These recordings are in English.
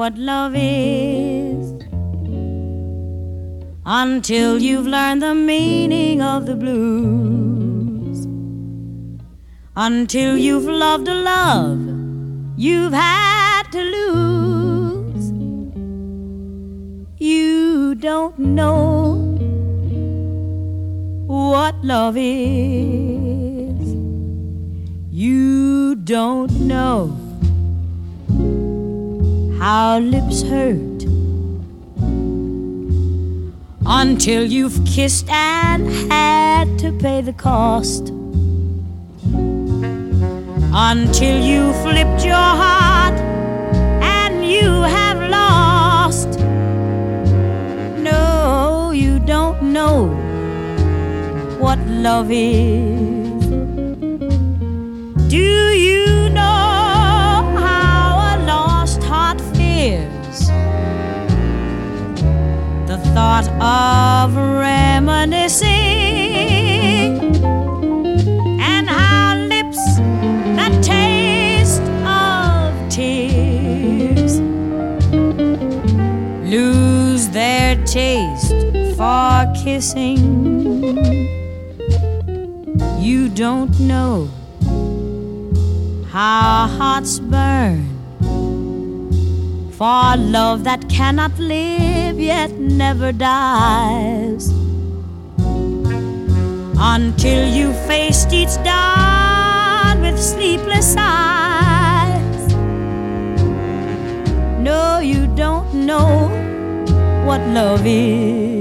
what love is until you've learned the meaning of the blues, until you've loved a love you've had to lose. You don't know what love is. You don't know how lips hurt until you've kissed and had to pay the cost, until you flipped your heart and you have lost. No, you don't know what love is. Do you know how a lost heart fears the thought of reminiscing, and how lips that taste of tears lose their taste for kissing? You don't know how hearts burn for love that cannot live yet never dies, until you faced each dawn with sleepless eyes. No, you don't know what love is.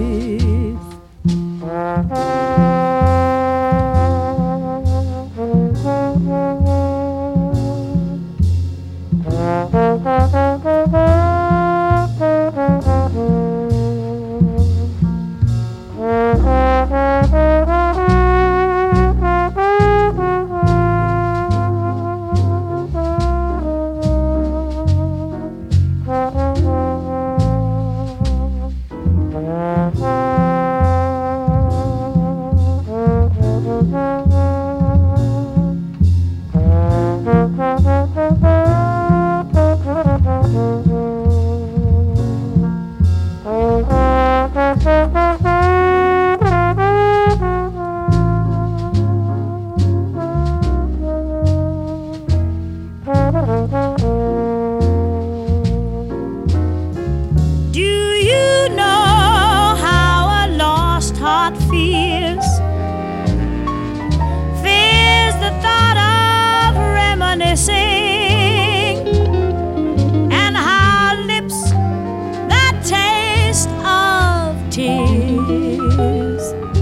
And how lips that taste of tears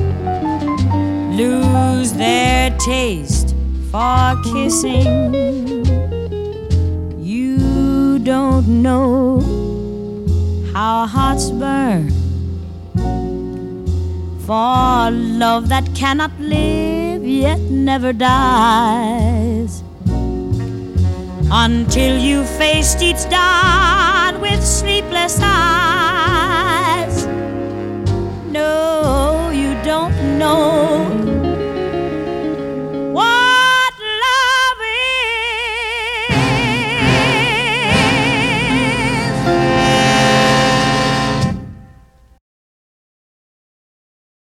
lose their taste for kissing. You don't know how hearts burn for love that cannot live yet never dies, until you faced each dawn with sleepless eyes.